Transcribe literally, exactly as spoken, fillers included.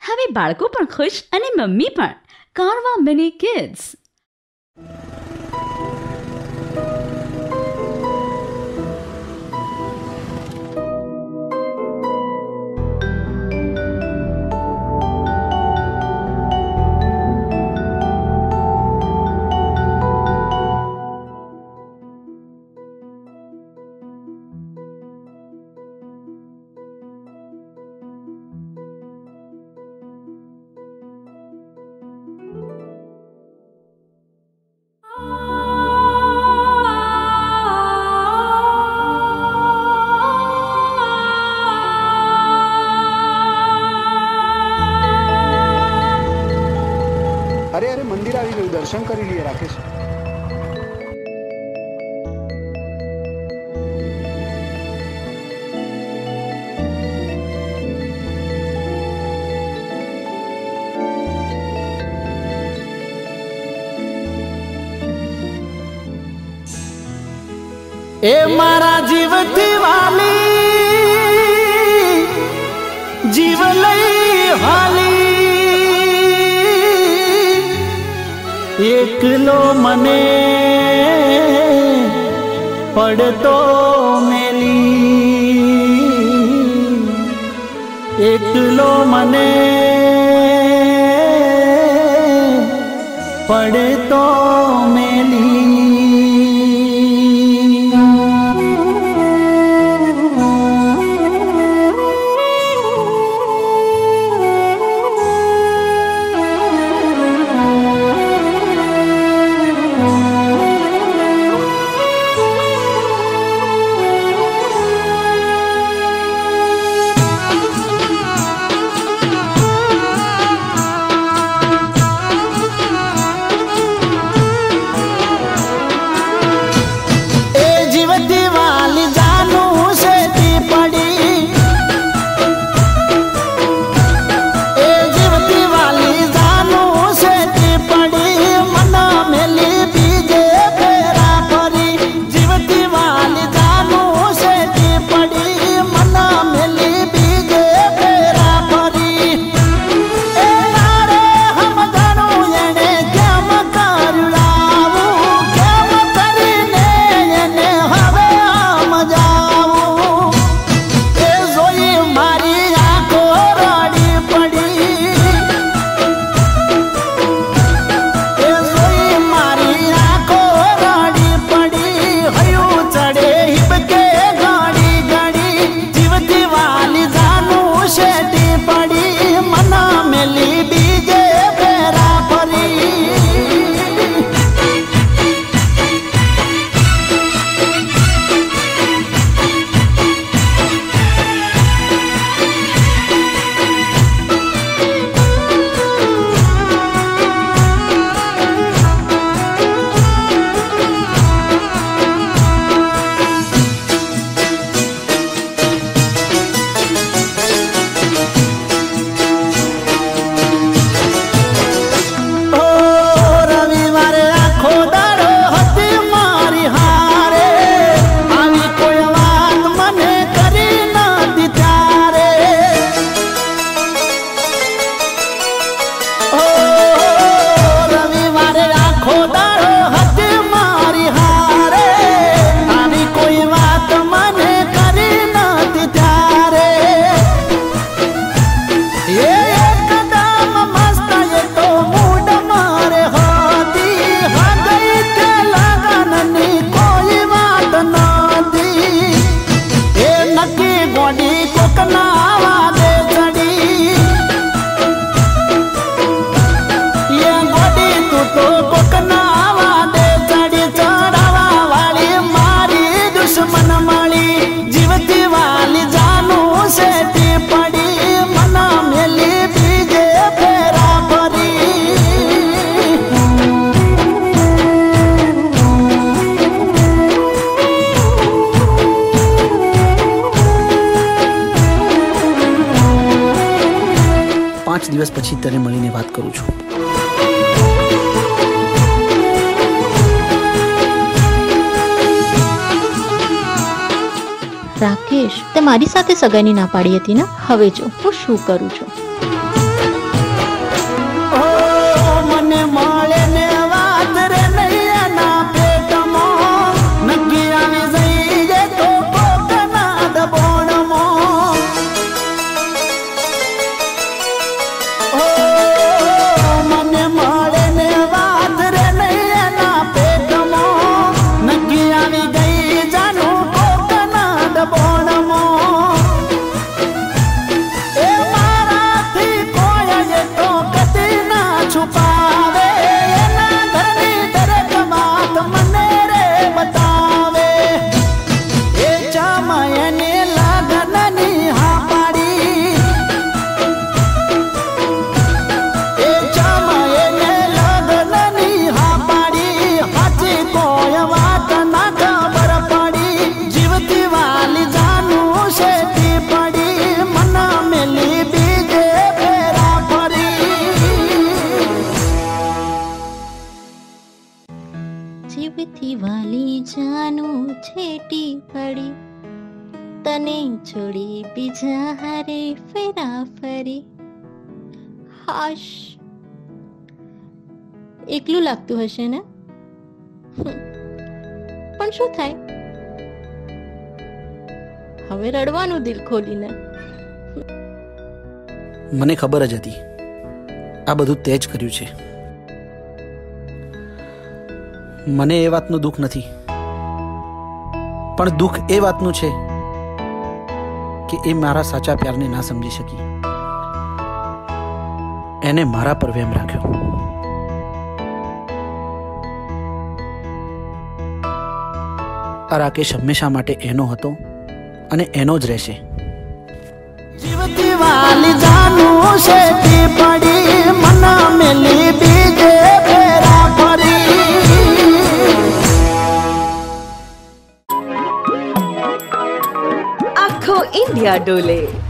હવે બાળકો પણ ખુશ અને મમ્મી પણ. Carvaan mini kids. दर्शन કરી लिए राकेश. ए मारा जीवती वाली जीव लई हाली एकलो मने पड़तो मेली एकलो मने पड़तो मेली. દિવસ પછી તને મળીને વાત કરું છું. રાકેશ, તે મારી સાથે સગાઈની ના પાડી હતી ને? હવે જો હું શું કરું છું. છેટી પડી, તને છોડી બીજા હારે ફેરા ફરી. હાશ, એકલું લાગતું હશે ને? પણ શું થાય, હવે રડવાનું દિલ ખોલીને. મને ખબર જ હતી આ બધું તે જ કર્યું છે. મને એ વાતનું દુઃખ નથી, પણ દુઃખ એ વાતનું છે કે એ મારા સાચા પ્યારને ના સમજી શકી, એને મારા પર વેમ રાખ્યો. આ રાકેશ હંમેશા માટે એનો હતો અને એનો જ રહેશે. જીવતી વાલી જાનું શેટી પડી, મના મેલી બીજે ફેરા ફરી. આખો ઇન્ડિયા ડોલે.